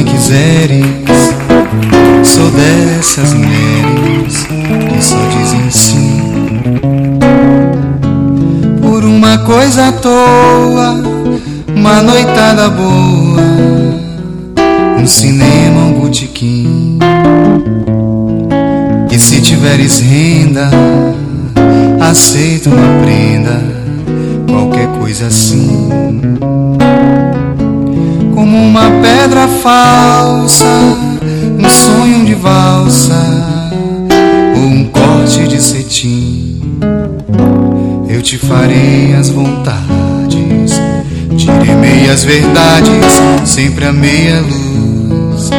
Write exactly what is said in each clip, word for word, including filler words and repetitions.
quiseres, sou dessas mulheres que só dizem sim por uma coisa à toa, uma noitada boa, um cinema, um botequim. E se tiveres renda, aceito uma prenda, qualquer coisa assim, como uma pedra falsa, um sonho de valsa ou um corte de cetim. Eu te farei as vontades, direi meias verdades, sempre a meia luz.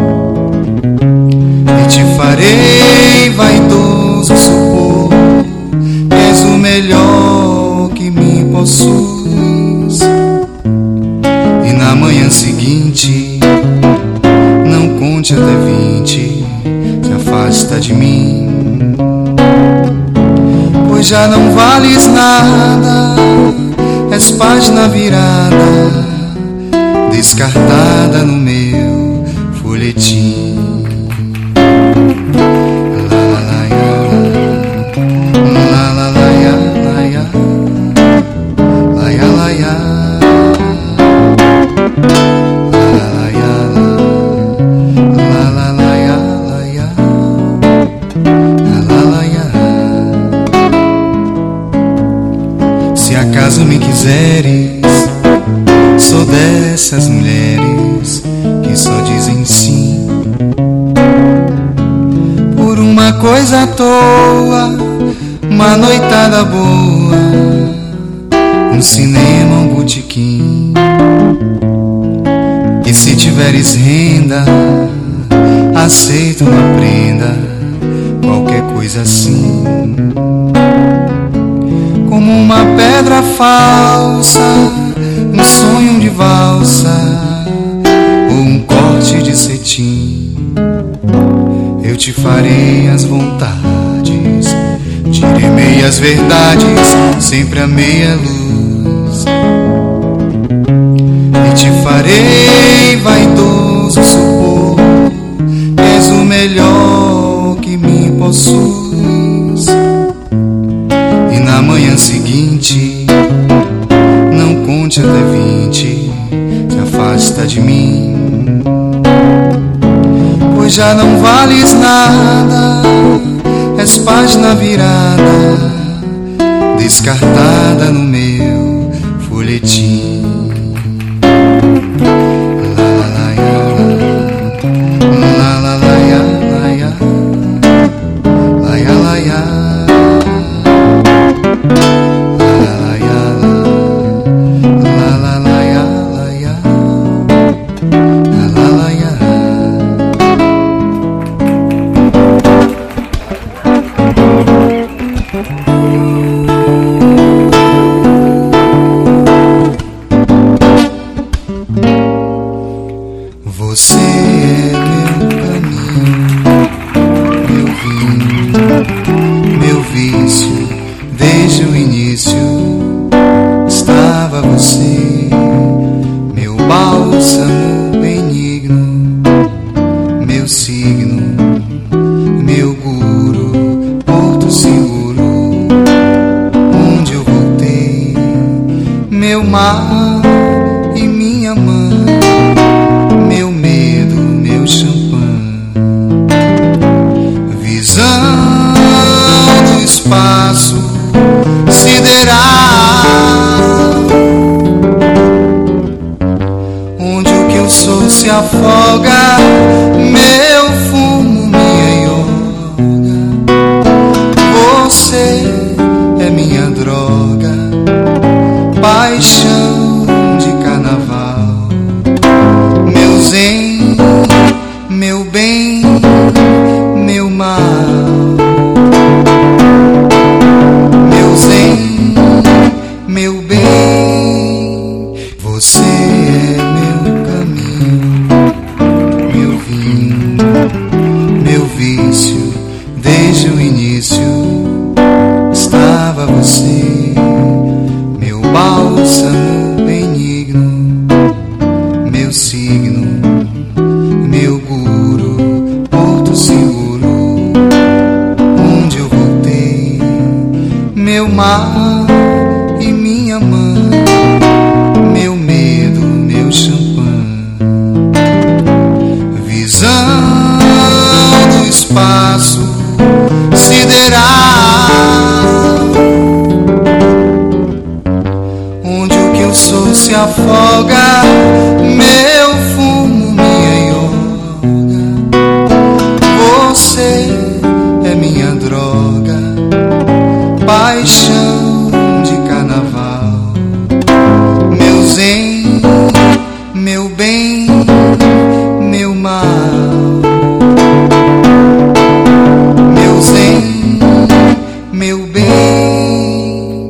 E te farei vaidoso supor que és o melhor que me possuis. E na manhã seguinte, não conte até vinte, se afasta de mim, pois já não vales nada, és página virada, descartada no meu folhetim. Se acaso me quiseres, sou dessas mulheres que só dizem sim por uma coisa à toa, uma noitada boa, um cinema, um botequim. E se tiveres renda, aceito uma prenda, qualquer coisa assim, como uma pedra falsa, um sonho de valsa ou um corte de cetim. Eu te farei as vontades, direi meias verdades, sempre a meia luz. E te farei vaidoso supor que és o melhor que me possuis. E na manhã seguinte, não conte até vinte, se afasta de mim, pois já não vales nada, és página virada, descartada no meu folhetim. Você é meu caminho, meu vinho, meu vício. Desde o início estava você, meu bálsamo benigno, meu signo, meu guru, porto seguro, onde eu voltei, meu mar e minha mãe, meu medo, meu champanhe, visão do espaço sideral, onde o que eu sou se afoga, meu fumo, minha yoga. Você é minha droga, paixão de carnaval, meu zen, meu bem, meu mal, meu zen, meu bem. Você é meu caminho, meu vinho, mar e minha mãe, meu medo, meu champanhe. Visão do espaço sideral, onde o que eu sou se afoga, meu fumo, minha yoga. Você é minha droga, paixão de carnaval. Meu zen, meu bem, meu mal. Meu zen, meu bem.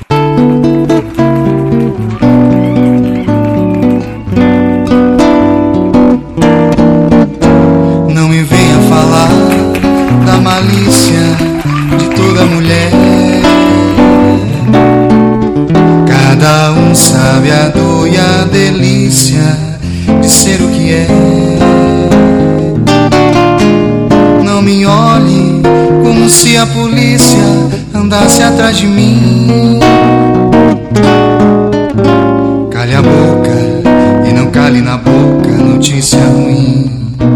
Não me venha falar da malícia de toda mulher. Cada um sabe a dor e a delícia de ser o que é. Não me olhe como se a polícia andasse atrás de mim. Cale a boca e não cale na boca notícia ruim.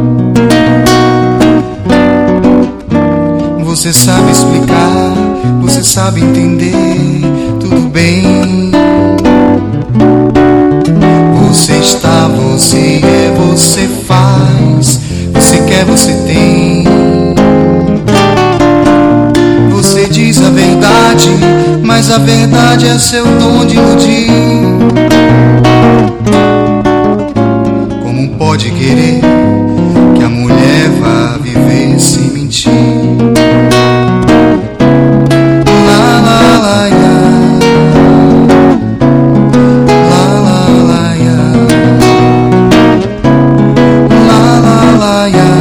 Você sabe explicar, você sabe entender, tudo bem. Você está, você é, você faz, você quer, você tem. Você diz a verdade, mas a verdade é seu dom de iludir. Como pode querer que a mulher vá viver sem mentir? Yeah.